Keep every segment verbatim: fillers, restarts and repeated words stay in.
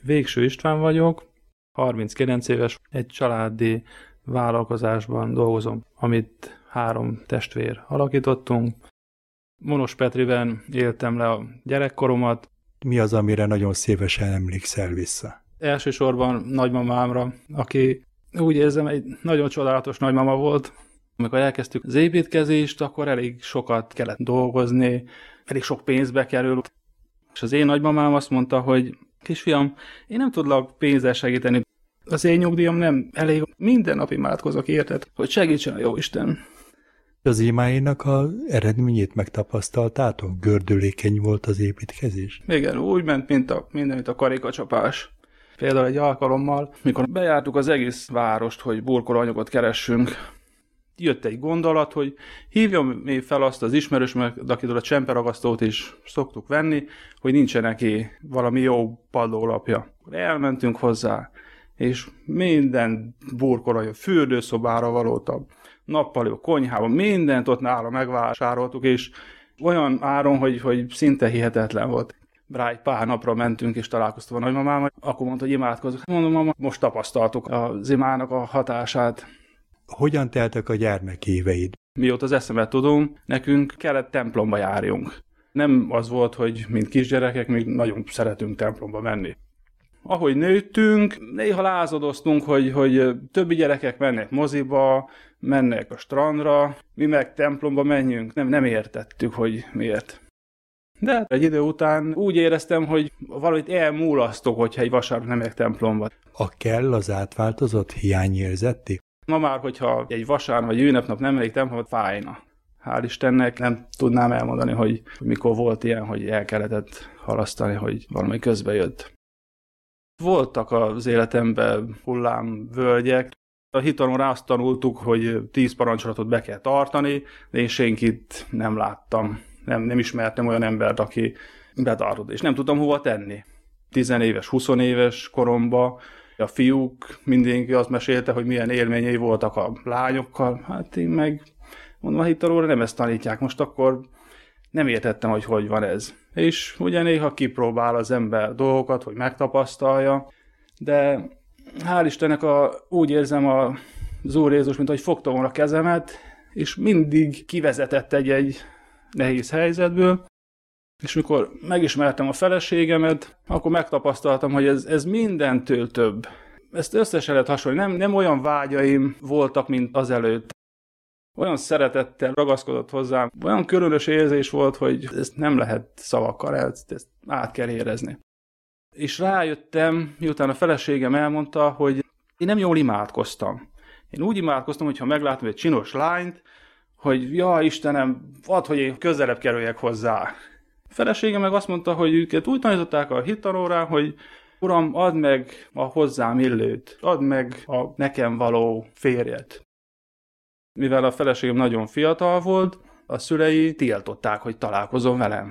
Végső István vagyok, harminckilenc éves, egy családi vállalkozásban dolgozom, amit három testvér alakítottunk. Monos Petriben éltem le a gyerekkoromat. Mi az, amire nagyon szívesen emlékszel vissza? Elsősorban nagymamámra, aki úgy érzem, egy nagyon csodálatos nagymama volt. Amikor elkezdtük az építkezést, akkor elég sokat kellett dolgozni, elég sok pénzbe került. És az én nagymamám azt mondta, hogy kisfiam, én nem tudlak pénzzel segíteni. Az én nyugdíjam nem elég. Minden nap imádkozok, érted, hogy segítsen a Jóisten. Az imáinak az eredményét megtapasztaltátok? Gördülékeny volt az építkezés? Igen, úgy ment, mint a, minden, mint a karikacsapás. Például egy alkalommal, mikor bejártuk az egész várost, hogy burkolóanyagot keressünk, jött egy gondolat, hogy hívjam még fel azt az ismerősömet, akitől a csemperagasztót is szoktuk venni, hogy nincsen neki valami jó padlólapja. Elmentünk hozzá, és minden burkolóanyag, fürdőszobára valóta, nappaló, konyhában, mindent ott nála megvásároltuk, és olyan áron, hogy, hogy szinte hihetetlen volt. Rá egy pár napra mentünk, és találkoztam a nagymamámmal, akkor mondta, hogy imádkozok. Mondom, mama, most tapasztaltuk az imának a hatását. Hogyan teltek a gyermekéveid? Mióta az eszemet tudom, nekünk kellett templomba járjunk. Nem az volt, hogy mint kisgyerekek, még nagyon szeretünk templomba menni. Ahogy nőttünk, néha lázadoztunk, hogy, hogy többi gyerekek mennek moziba, mennek a strandra, mi meg templomba menjünk. Nem, nem értettük, hogy miért. De egy idő után úgy éreztem, hogy valamit elmúlasztok, hogyha egy vasárnap nem megyek templomba. A kell az átváltozott hiányérzetté? Ma már, hogyha egy vasárnap vagy ünnepnap nem megyek templomba, fájna. Hál' Istennek nem tudnám elmondani, hogy mikor volt ilyen, hogy el kellett halasztani, hogy valami közbe jött. Voltak az életemben hullámvölgyek. A hitalomra azt tanultuk, hogy tíz parancsolatot be kell tartani, de én senkit nem láttam. Nem, nem ismertem olyan embert, aki betartott, és nem tudtam hova tenni. Tizenéves, huszonéves koromban a fiúk mindenki azt mesélte, hogy milyen élményei voltak a lányokkal. Hát én meg mondom, a hitalóra nem ezt tanítják. Most akkor nem értettem, hogy hogy van ez. És ugye néha kipróbál az ember dolgokat, hogy megtapasztalja, de hál' Istennek a, úgy érzem a, az Úr Jézus, mint hogy fogta volna a kezemet, és mindig kivezetett egy-egy nehéz helyzetből, és mikor megismertem a feleségemet, akkor megtapasztaltam, hogy ez, ez mindentől több. Ezt összesen lehet hasonlítani. Nem, nem olyan vágyaim voltak, mint azelőtt. Olyan szeretettel ragaszkodott hozzám, olyan különös érzés volt, hogy ezt nem lehet szavakkal, ezt, ezt át kell érezni. És rájöttem, miután a feleségem elmondta, hogy én nem jól imádkoztam. Én úgy imádkoztam, hogy ha meglátom egy csinos lányt, hogy ja, Istenem, add, hogy én közelebb kerüljek hozzá. A feleségem meg azt mondta, hogy őket úgy tanították a hittanórán, hogy Uram, add meg a hozzám illőt, add meg a nekem való férjet. Mivel a feleségem nagyon fiatal volt, a szülei tiltották, hogy találkozom velem.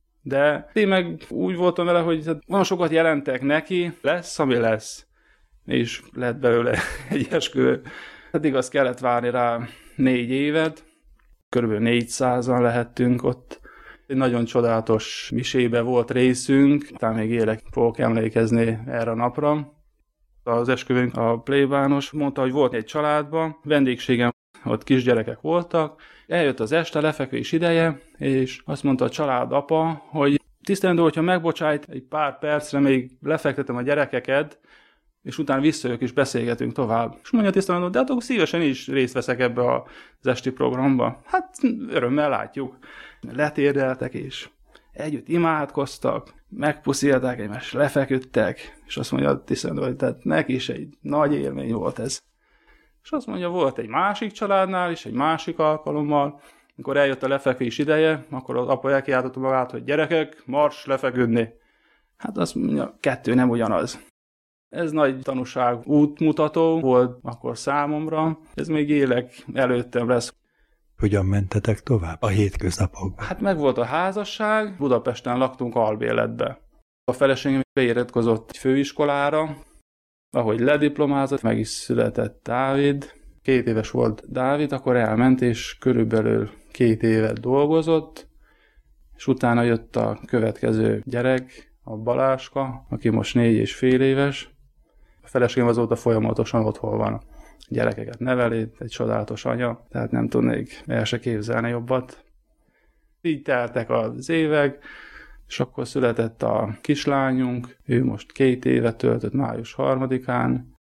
De én meg úgy voltam vele, hogy nagyon sokat jelentek neki, lesz, ami lesz. És lett belőle egy esküvő. Eddig azt kellett várni rá négy évet, körülbelül négyszázan lehettünk ott. Egy nagyon csodálatos misébe volt részünk, talán még élek fogok emlékezni erre a napra. Az esküvőnk a plébános mondta, hogy volt egy családban, vendégségem, ott kisgyerekek voltak, eljött az este, lefekvés ideje, és azt mondta a család apa, hogy tisztelendő, hogyha megbocsájt, egy pár percre még lefektetem a gyerekeket, és utána visszajövök és beszélgetünk tovább. És mondja tisztelendő, de hát akkor szívesen is részt veszek ebbe az esti programba. Hát örömmel látjuk. Letérdeltek, és együtt imádkoztak, megpuszílták egymást, lefeküdtek, és azt mondja tisztelendő, hogy tehát neki is egy nagy élmény volt ez. És azt mondja, volt egy másik családnál is, egy másik alkalommal, amikor eljött a lefekvés ideje, akkor az apa elkiáltotta magát, hogy gyerekek, mars lefeküdni. Hát azt mondja, kettő nem ugyanaz. Ez nagy tanúság, útmutató volt akkor számomra, ez még élek előttem lesz. Hogyan mentetek tovább a hétköznapokban? Hát meg volt a házasság, Budapesten laktunk albérletbe. A feleségem beiratkozott egy főiskolára, ahogy lediplomázott, meg is született Dávid. Két éves volt Dávid, akkor elment, és körülbelül két évet dolgozott, és utána jött a következő gyerek, a Baláska, aki most négy és fél éves. A feleségem azóta folyamatosan otthon van. Gyerekeket neveli, egy csodálatos anya, tehát nem tudnék el se képzelni jobbat. Így teltek az évek, és akkor született a kislányunk, ő most két évet töltött május harmadikán.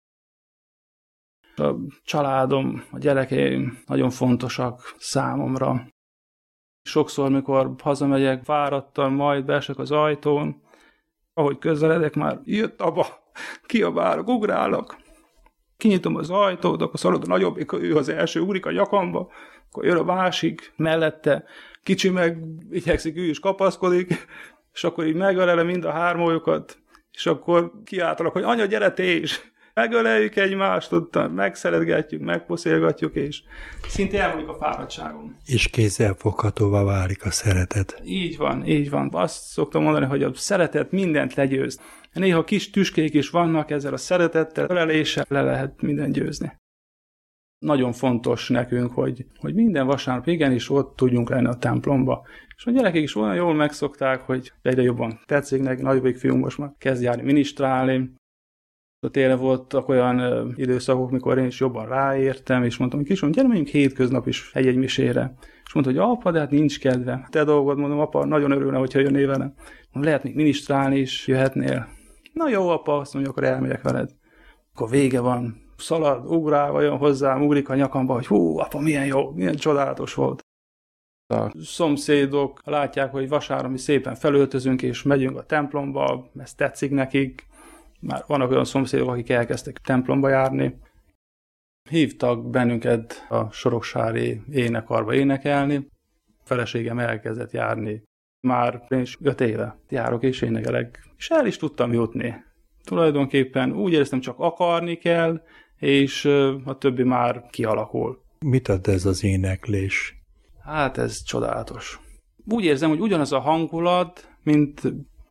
A családom, a gyerekeim nagyon fontosak számomra. Sokszor, mikor hazamegyek, fáradtan, majd beesek az ajtón, ahogy közeledek, már jött abba, kiabálok, ugrálok. Kinyitom az ajtót, akkor szalad a nagyobbik, ő az első, ugrik a nyakamba, akkor jön a másik, mellette kicsi meg igyekszik, ő is kapaszkodik, és akkor így megölele mind a hármójukat, és akkor kiáltalak, hogy anya, gyere te is! Megöleljük egymást, ott megszeretgetjük, megposzélgatjuk, és szinte elmondjuk a fáradtságom. És kézzelfoghatóvá válik a szeretet. Így van, így van. Azt szoktam mondani, hogy a szeretet mindent legyőz. Néha kis tüskék is vannak, ezzel a szeretettel, öleléssel le lehet mindent győzni. Nagyon fontos nekünk, hogy, hogy minden vasárnap igenis ott tudjunk lenni a templomba. És a gyerekek is olyan jól megszokták, hogy egyre jobban tetszik neki, nagyobbik fiunk most már kezd járni minisztrálni. Tényleg voltak olyan ö, időszakok, mikor én is jobban ráértem, és mondtam, hogy kisom, gyere, menjünk hétköznap is egy-egy misére. És mondta, hogy apa, de hát nincs kedve. Te dolgod, mondom, apa, nagyon örülne, hogyha jönnél velem. Mondom, lehet még minisztrálni is, jöhetnél. Na jó, apa, azt mondja, akkor elmegyek veled. Akkor vége van, szalad, ugrál, jön hozzám, ugrik a nyakamba, hogy hú, apa, milyen jó, milyen csodálatos volt. A szomszédok látják, hogy vasárnap mi szépen felöltözünk, és megyünk a templomba, ez tetszik nekik. Már vannak olyan szomszédok, akik elkezdtek templomba járni. Hívtak bennünket a soroksári énekarba énekelni. A feleségem elkezdett járni. Már én is öt éve járok és énekelek. És el is tudtam jutni. Tulajdonképpen úgy éreztem, csak akarni kell, és a többi már kialakul. Mit ad ez az éneklés? Hát ez csodálatos. Úgy érzem, hogy ugyanaz a hangulat, mint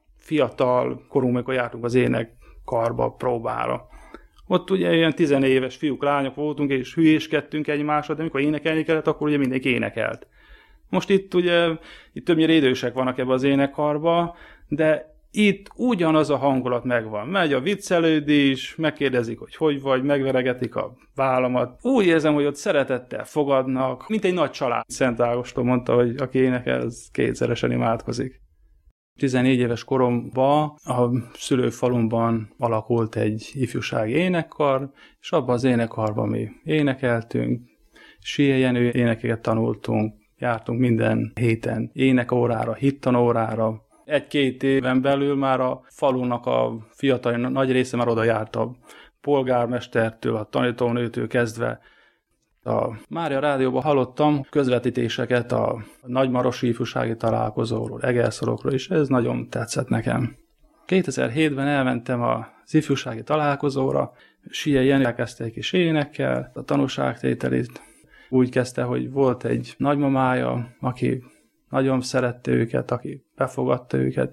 fiatal korunk, amikor jártunk az ének karba, próbára. Ott ugye ilyen tizenéves fiúk, lányok voltunk, és hülyéskedtünk egymásra, de amikor énekelni kellett, akkor ugye mindenki énekelt. Most itt ugye, itt többnyire idősek vannak ebbe az énekkarba, de itt ugyanaz a hangulat megvan. Megy a viccelődés, megkérdezik, hogy hogy vagy, megveregetik a vállamat. Úgy érzem, hogy ott szeretettel fogadnak, mint egy nagy család. Szent Ágoston mondta, hogy aki énekel, az kétszeresen imádkozik. tizennégy éves koromban a szülőfalumban alakult egy ifjúsági énekkar, és abban az énekkarban mi énekeltünk, Sié Jenő énekeket tanultunk, jártunk minden héten énekórára, hittanórára. Egy-két éven belül már a falunak a fiatal nagy része már oda járt, a polgármestertől, a tanítónőtől kezdve. A Mária Rádióban hallottam közvetítéseket a nagymarosi ifjúsági találkozóról, Egerszorokról, és ez nagyon tetszett nekem. kétezer-hétben elmentem az ifjúsági találkozóra, Sié Jenő elkezdte egy kis énekkel, a tanúságtételit. Úgy kezdte, hogy volt egy nagymamája, aki nagyon szerette őket, aki befogadta őket,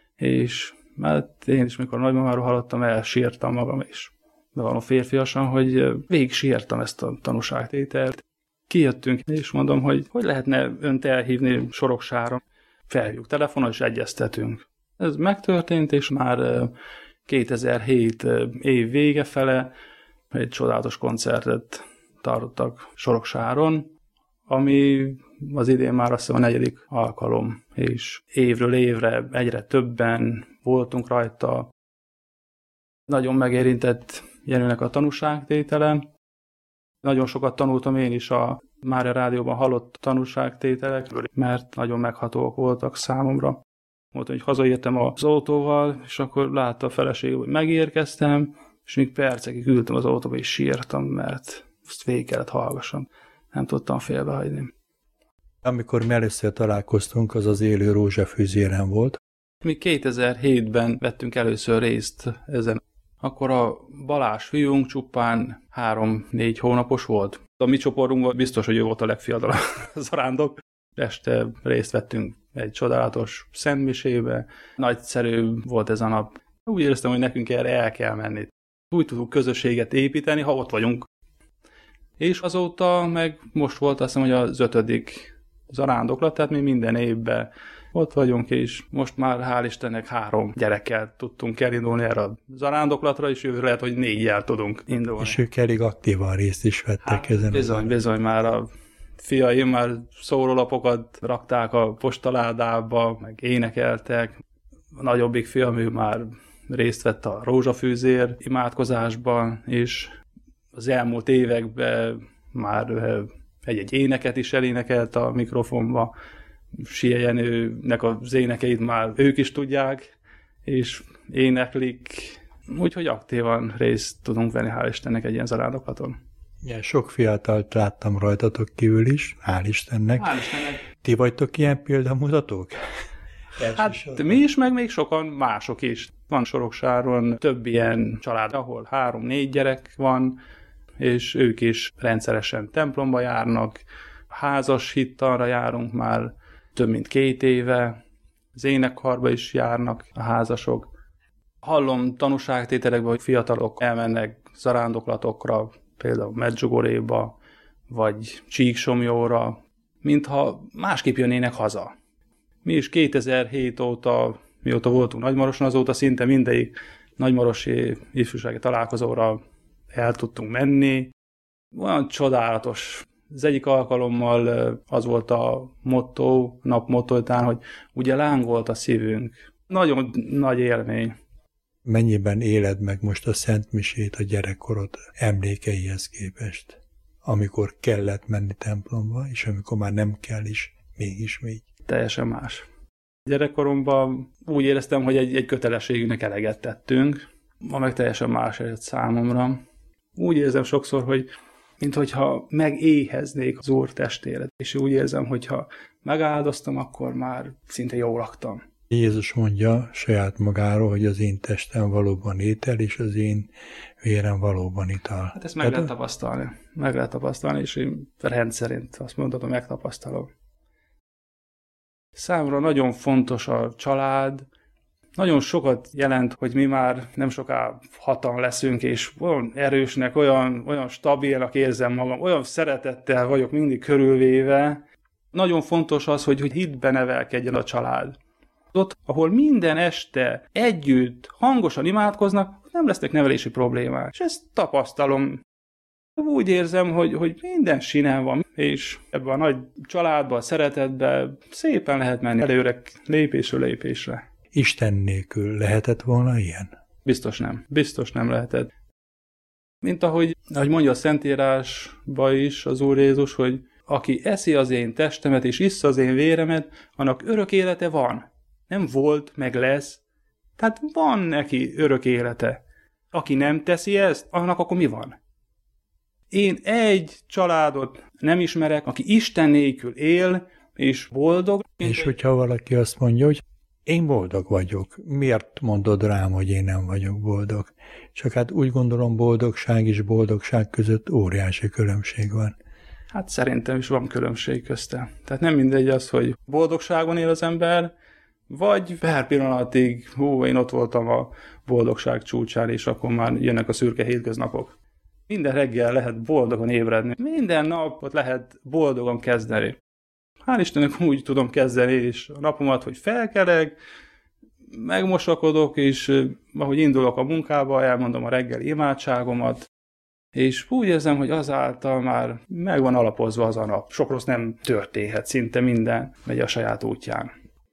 és mert én is, mikor nagymamáról hallottam, elsírtam magam is. Bevallom férfiasan, hogy végig sírtam ezt a tanúságtételt. Kijöttünk, és mondom, hogy hogy lehetne önt elhívni Soroksára. Felhívjuk telefonon, és egyeztetünk. Ez megtörtént, és már kétezer-hét év vége fele egy csodálatos koncertet tartottak Soroksáron, ami az idén már azt hiszem a negyedik alkalom, és évről évre egyre többen voltunk rajta. Nagyon megérintett Jenőnek a tanúságtétele. Nagyon sokat tanultam én is a Mária Rádióban hallott tanúságtételekről, mert nagyon meghatóak voltak számomra. Mondtam, hogy hazaértem az autóval, és akkor látta a feleségem, hogy megérkeztem, és még percekig ültem az autóba, és sírtam, mert azt végig kellett hallgassam. Nem tudtam félbehagyni. Amikor mi először találkoztunk, az az Élő Rózsafűzéren volt. Mi kétezer-hétben vettünk először részt ezen. Akkor a Balázs fiunk csupán három-négy hónapos volt. A mi csoportunkban biztos, hogy ő volt a legfiatalabb zarándok. Este részt vettünk egy csodálatos szentmisébe. Nagyszerű volt ez a nap. Úgy éreztem, hogy nekünk erre el kell menni. Úgy tudunk közösséget építeni, ha ott vagyunk. És azóta meg most volt azt hiszem, hogy az ötödik zarándoklat, tehát mi minden évben ott vagyunk, és most már hál' Istennek három gyerekkel tudtunk elindulni erre a zarándoklatra, és jövőre lehet, hogy négyel tudunk indulni. És ők elég aktívan részt is vettek hát, ezen. Bizony, bizony, már a fiaim már szórólapokat rakták a postaládába, meg énekeltek. A nagyobbik fiam, ő már részt vett a rózsafűzér imádkozásban, és az elmúlt években már egy-egy éneket is elénekelt a mikrofonba. Sia Jenőnek az énekeit már ők is tudják, és éneklik, úgyhogy aktívan részt tudunk venni, hál' Istennek, egy ilyen zarándoklaton. Ja, sok fiatalt láttam rajtatok kívül is, hál' Istennek. Hál' Istennek. Ti vagytok ilyen példamutatók? Hát mi is, meg még sokan mások is. Van Soroksáron több ilyen család, ahol három-négy gyerek van, és ők is rendszeresen templomba járnak, házas hittanra járunk már több mint két éve, az énekkarba is járnak a házasok. Hallom tanúságtételekben, hogy fiatalok elmennek zarándoklatokra, például Medjugorjéba, vagy Csíksomjóra, mintha másképp jönnének haza. Mi is kétezer-hét óta, mióta voltunk Nagymaroson, azóta szinte mindegyik nagymarosi ifjúsági találkozóra el tudtunk menni. Olyan csodálatos. Az egyik alkalommal az volt a motto, nap mottótán, hogy ugye lángolt a szívünk. Nagyon nagy élmény. Mennyiben éled meg most a Szent Misét a gyerekkorod emlékeihez képest? Amikor kellett menni templomba, és amikor már nem kell is, mégis még. Teljesen más. Gyerekkoromban úgy éreztem, hogy egy, egy kötelességünknek eleget tettünk, ma meg teljesen más egy számomra. Úgy érzem sokszor, hogy minthogyha megéheznék az Úr testére, és úgy érzem, hogyha megáldoztam, akkor már szinte jól laktam. Jézus mondja saját magáról, hogy az én testem valóban étel, és az én vérem valóban ital. Hát ezt meg lehet tapasztalni. Meg lehet tapasztalni, és én rendszerint azt mondhatom, megtapasztalom. Számomra nagyon fontos a család. Nagyon sokat jelent, hogy mi már nem soká hatan leszünk, és olyan erősnek, olyan, olyan stabilnak érzem magam, olyan szeretettel vagyok mindig körülvéve. Nagyon fontos az, hogy, hogy hitbe nevelkedjen a család. Ott, ahol minden este együtt hangosan imádkoznak, nem lesznek nevelési problémák. És ezt tapasztalom. Úgy érzem, hogy, hogy minden sinem van, és ebben a nagy családban, a szeretetben szépen lehet menni előre, lépésről lépésre. Isten nélkül lehetett volna ilyen? Biztos nem. Biztos nem lehetett. Mint ahogy, ahogy mondja a Szentírásban is az Úr Jézus, hogy aki eszi az én testemet és issza az én véremet, annak örök élete van. Nem volt, meg lesz. Tehát van neki örök élete. Aki nem teszi ezt, annak akkor mi van? Én egy családot nem ismerek, aki Isten nélkül él, és boldog. És egy... hogyha valaki azt mondja, hogy én boldog vagyok, miért mondod rám, hogy én nem vagyok boldog? Csak hát úgy gondolom, boldogság és boldogság között óriási különbség van. Hát szerintem is van különbség közte. Tehát nem mindegy az, hogy boldogságban él az ember, vagy per pillanatig, hú, én ott voltam a boldogság csúcsán, és akkor már jönnek a szürke hétköznapok. Minden reggel lehet boldogan ébredni. Minden napot lehet boldogan kezdeni. Hál' Istennek úgy tudom kezdeni és a napomat, hogy felkelek, megmosakodok, és ahogy indulok a munkába, elmondom a reggeli imádságomat, és úgy érzem, hogy azáltal már meg van alapozva az a nap. Sok rossz nem történhet, szinte minden megy a saját útján.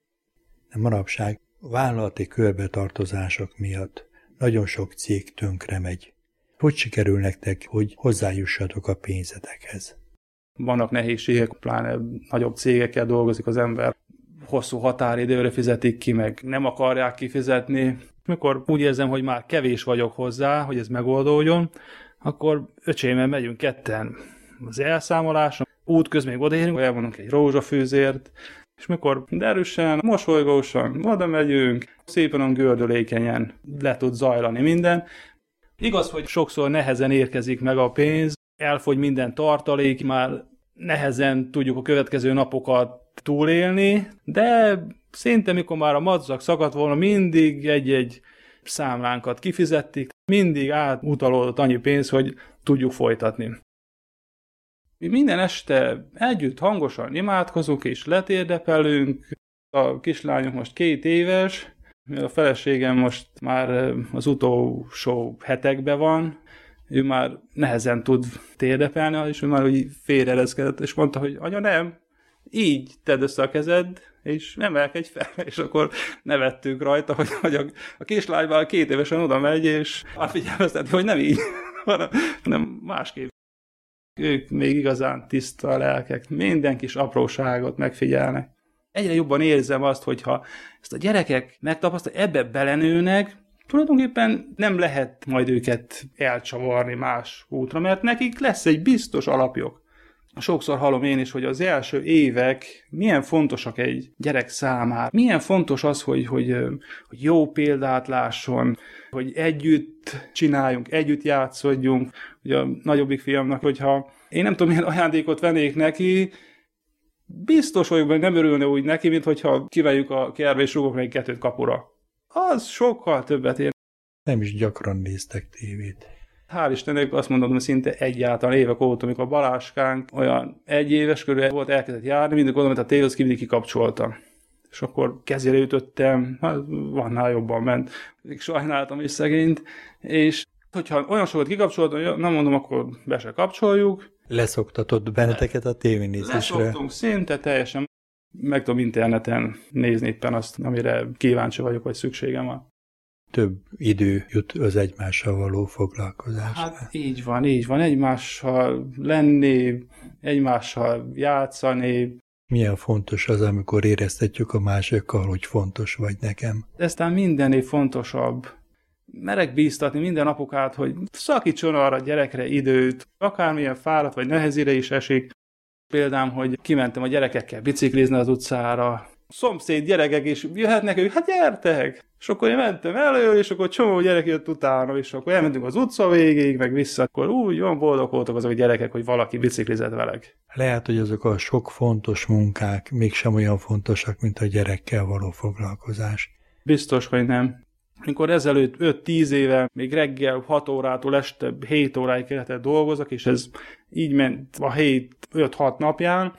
De manapság vállalati körbetartozások miatt nagyon sok cég tönkre megy. Hogy sikerül nektek, hogy hozzájussatok a pénzetekhez? Vannak nehézségek, pláne nagyobb cégekkel dolgozik az ember. Hosszú határidőre fizetik ki, meg nem akarják kifizetni. Mikor úgy érzem, hogy már kevés vagyok hozzá, hogy ez megoldódjon, akkor öcsémmel megyünk ketten az elszámolásra. Útközben még odaérünk, elmondunk egy rózsafűzért, és mikor derűsen, mosolygósan oda megyünk, szépen gördülékenyen le tud zajlani minden. Igaz, hogy sokszor nehezen érkezik meg a pénz, elfogy minden tartalék, már nehezen tudjuk a következő napokat túlélni, de szinte mikor már a madzag szakadt volna, mindig egy-egy számlánkat kifizették, mindig átutalódott annyi pénz, hogy tudjuk folytatni. Mi minden este együtt hangosan imádkozunk és letérdepelünk, A kislányunk most két éves, a feleségem most már az utolsó hetekben van, ő már nehezen tud térdepelni, és ő már úgy félreereszkedett, és mondta, hogy anya, nem, így tedd össze a kezed, és emelkedj fel, és akkor nevettünk rajta, hogy, hogy a, a kislány már két évesen oda megy, és már figyelmezteti, hogy nem így, hanem másképp. Ők még igazán tiszta a lelkek, minden kis apróságot megfigyelnek. Egyre jobban érzem azt, hogyha ezt a gyerekek megtapasztalják, ebbe belenőnek, tulajdonképpen nem lehet majd őket elcsavarni más útra, mert nekik lesz egy biztos alapjuk. Sokszor hallom én is, hogy az első évek milyen fontosak egy gyerek számára. Milyen fontos az, hogy, hogy, hogy jó példát lásson, hogy együtt csináljunk, együtt játszodjunk. Ugye a nagyobbik fiamnak, hogyha én nem tudom, milyen ajándékot vennék neki, biztos vagyok, hogy nem örülne úgy neki, mint hogyha kiveljük a kertbe és rúgok neki kettőt kapura. Az sokkal többet ér. Nem is gyakran néztek tévét. Hál' Istennek azt mondom, hogy szinte egyáltalán évek óta, amikor Baláskánk olyan egy éves körül volt, elkezdett járni, mindig oda, mert a tévéhoz ki mindig kikapcsoltam. És akkor kezére ütöttem, hát vannál jobban ment. Sajnáltam is szegényt, és hogyha olyan sokat kikapcsoltam, nem mondom, akkor be se kapcsoljuk. Leszoktatott benneteket a tévénézésre. Leszoktunk szinte teljesen. Meg tudom interneten nézni éppen azt, amire kíváncsi vagyok, vagy szükségem van. Több idő jut az egymással való foglalkozásra. Hát így van, így van. Egymással lenni, egymással játszani. Milyen fontos az, amikor éreztetjük a másikkal, hogy fontos vagy nekem. Eztán mindennél fontosabb. Merek bíztatni minden apukát, hogy szakítson arra a gyerekre időt, akármilyen fáradt vagy nehezére is esik. Például, hogy kimentem a gyerekekkel biciklizni az utcára, szomszéd gyerekek is jöhetnek, ők, hát gyertek! És akkor én mentem elő, és akkor csomó gyerek jött utána, és akkor elmentünk az utca végéig, meg vissza, akkor úgy olyan boldog voltak azok a gyerekek, hogy valaki biciklizett velük. Lehet, hogy azok a sok fontos munkák mégsem olyan fontosak, mint a gyerekkel való foglalkozás. Biztos, hogy nem. Amikor ezelőtt öt-tíz éve, még reggel hat órától este hét óráig kellett dolgozok, és ez így ment a hét öt-hat napján,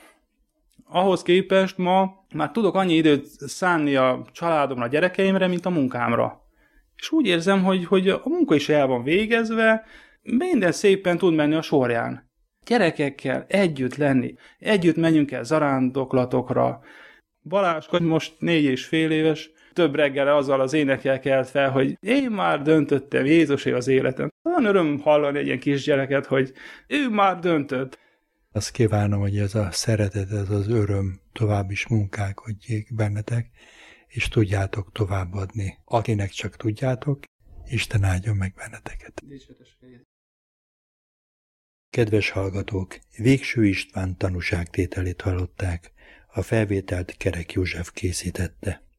ahhoz képest ma már tudok annyi időt szánni a családomra, a gyerekeimre, mint a munkámra. És úgy érzem, hogy, hogy a munka is el van végezve, minden szépen tud menni a sorján. Gyerekekkel együtt lenni, együtt menjünk el zarándoklatokra. Balázs most négy és fél éves, több reggele azzal az énekkel kelt fel, hogy én már döntöttem, Jézusé az életem. Olyan öröm hallani egy ilyen kisgyereket, hogy ő már döntött. Azt kívánom, hogy ez a szeretet, ez az öröm tovább is munkálkodjék bennetek, és tudjátok továbbadni. Akinek csak tudjátok, Isten áldjon meg benneteket. Kedves hallgatók, Végső István tanúságtételét hallották, a felvételt Kerek József készítette.